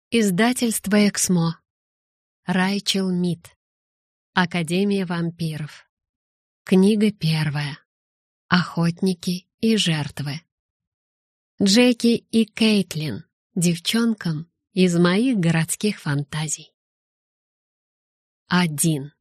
Издательство «Эксмо». Райчел Мид. Академия вампиров. Книга первая. Охотники и жертвы. Джеки и Кейтлин. Девчонкам из моих городских фантазий. 1.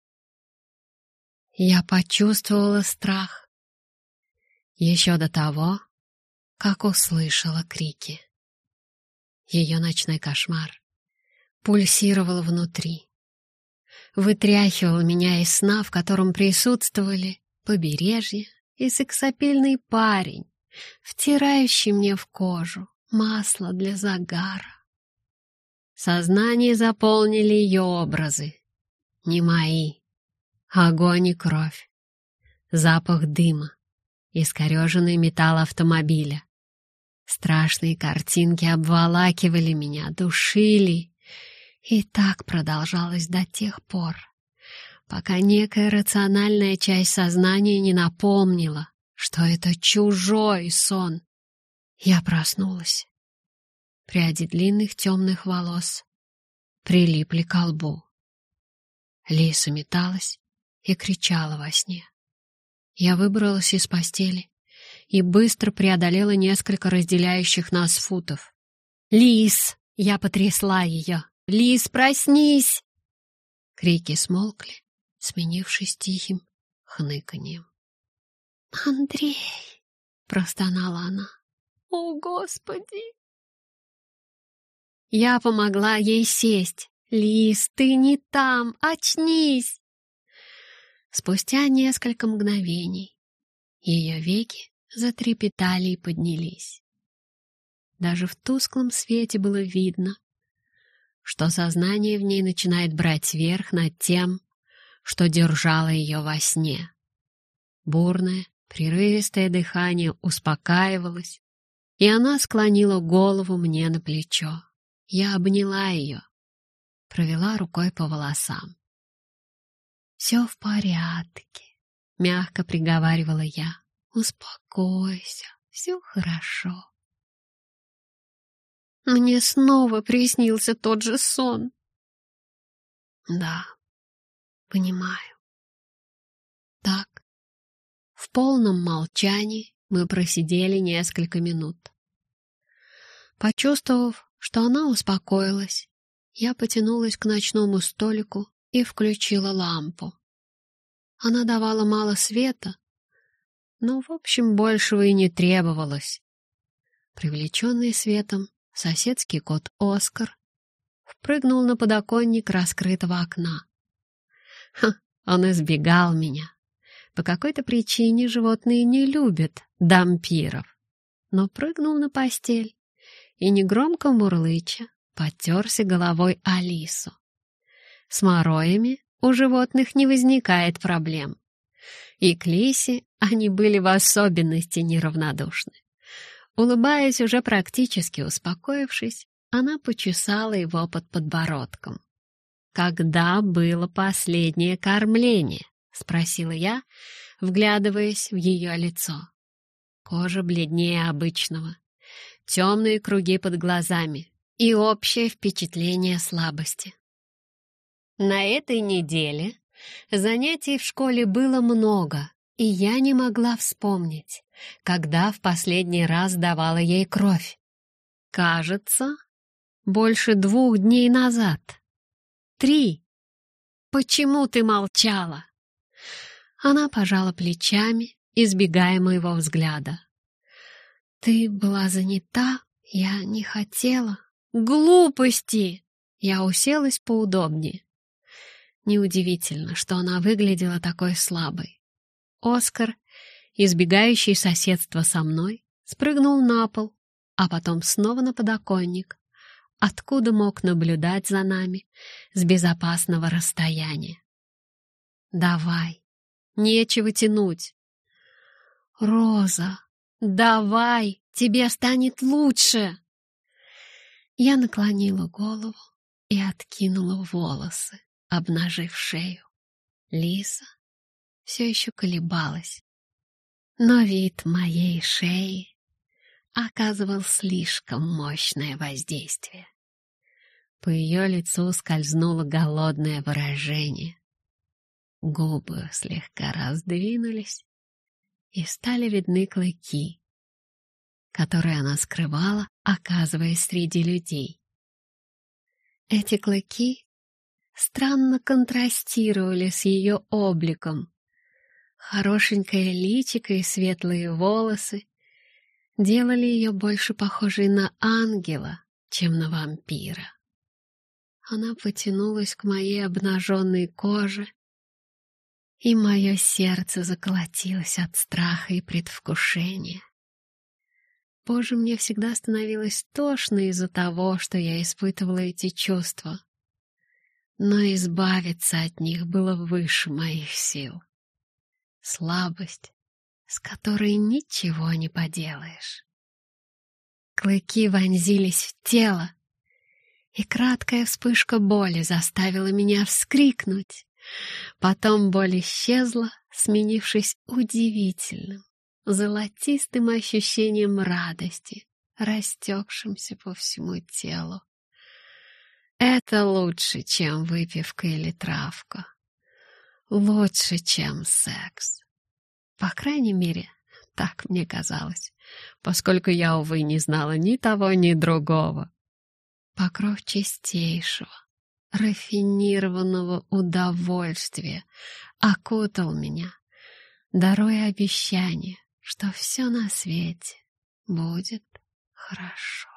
Я почувствовала страх еще до того, как услышала крики. Ее ночной кошмар пульсировал внутри, вытряхивал меня из сна, в котором присутствовали побережье и сексапильный парень, втирающий мне в кожу масло для загара. Сознание заполнили ее образы, не мои, огонь и кровь, запах дыма, искореженный металл автомобиля. Страшные картинки обволакивали меня, душили, и так продолжалось до тех пор, пока некая рациональная часть сознания не напомнила, что это чужой сон. Я проснулась. Пряди длинных темных волос прилипли к лбу. Лиса металась и кричала во сне. Я выбралась из постели и быстро преодолела несколько разделяющих нас футов. «Лис!» — я потрясла ее. «Лис, проснись!» Крики смолкли, сменившись тихим хныканьем. «Андрей!» — простонала она. «О, Господи!» Я помогла ей сесть. «Лис, ты не там! Очнись!» Спустя несколько мгновений ее веки затрепетали и поднялись. Даже в тусклом свете было видно, что сознание в ней начинает брать верх над тем, что держало ее во сне. Бурное, прерывистое дыхание успокаивалось, и она склонила голову мне на плечо. Я обняла ее, провела рукой по волосам. «Все в порядке», — мягко приговаривала я. «Успокойся, все хорошо». Мне снова приснился тот же сон. Да, понимаю. Так, в полном молчании мы просидели несколько минут. Почувствовав, что она успокоилась, я потянулась к ночному столику и включила лампу. Она давала мало света, но, в общем, большего и не требовалось. Привлеченный светом, соседский кот Оскар впрыгнул на подоконник раскрытого окна. Он избегал меня. По какой-то причине животные не любят дампиров. Но прыгнул на постель и, негромко мурлыча, потерся головой о Лису. С мороями у животных не возникает проблем. И к Лисе они были в особенности неравнодушны. Улыбаясь, уже практически успокоившись, она почесала его под подбородком. «Когда было последнее кормление?» — спросила я, вглядываясь в ее лицо. Кожа бледнее обычного, темные круги под глазами и общее впечатление слабости. На этой неделе занятий в школе было много, и я не могла вспомнить, когда в последний раз давала ей кровь. Кажется, больше 2 дней назад. 3. Почему ты молчала? Она пожала плечами, избегая моего взгляда. Ты была занята, я не хотела. Глупости! Я уселась поудобнее. Неудивительно, что она выглядела такой слабой. Оскар, избегающий соседства со мной, спрыгнул на пол, а потом снова на подоконник, откуда мог наблюдать за нами с безопасного расстояния. «Давай, нечего тянуть». «Роза, давай, тебе станет лучше». Я наклонила голову и откинула волосы, обнажив шею. Лиса все еще колебалась, но вид моей шеи оказывал слишком мощное воздействие. По ее лицу скользнуло голодное выражение. Губы слегка раздвинулись, и стали видны клыки, которые она скрывала, оказываясь среди людей. Эти клыки странно контрастировали с ее обликом. Хорошенькое личико и светлые волосы делали ее больше похожей на ангела, чем на вампира. Она потянулась к моей обнаженной коже, и мое сердце заколотилось от страха и предвкушения. Позже мне всегда становилось тошно из-за того, что я испытывала эти чувства, но избавиться от них было выше моих сил. Слабость, с которой ничего не поделаешь. Клыки вонзились в тело, и краткая вспышка боли заставила меня вскрикнуть. Потом боль исчезла, сменившись удивительным, золотистым ощущением радости, растекшимся по всему телу. Это лучше, чем выпивка или травка. Лучше, чем секс. По крайней мере, так мне казалось, поскольку я, увы, не знала ни того, ни другого. Покров чистейшего, рафинированного удовольствия окутал меня, даруя обещание, что все на свете будет хорошо.